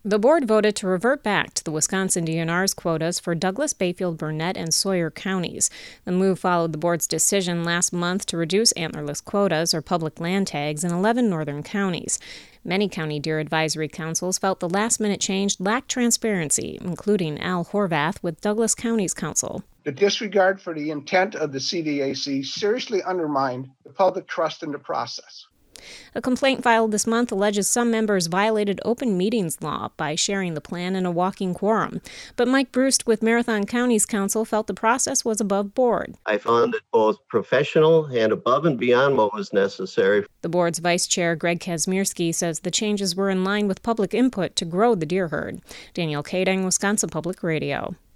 The board voted to revert back to the Wisconsin DNR's quotas for Douglas, Bayfield, Burnett, and Sawyer counties. The move followed the board's decision last month to reduce antlerless quotas, or public land tags, in 11 northern counties. Many county deer advisory councils felt the last-minute change lacked transparency, including Al Horvath with Douglas County's council. The disregard for the intent of the CDAC seriously undermined the public trust in the process. A complaint filed this month alleges some members violated open meetings law by sharing the plan in a walking quorum. But Mike Brust with Marathon County's council felt the process was above board. I found it both professional and above and beyond what was necessary. The board's vice chair, Greg Kazmierski, says the changes were in line with public input to grow the deer herd. Danielle Kading, Wisconsin Public Radio.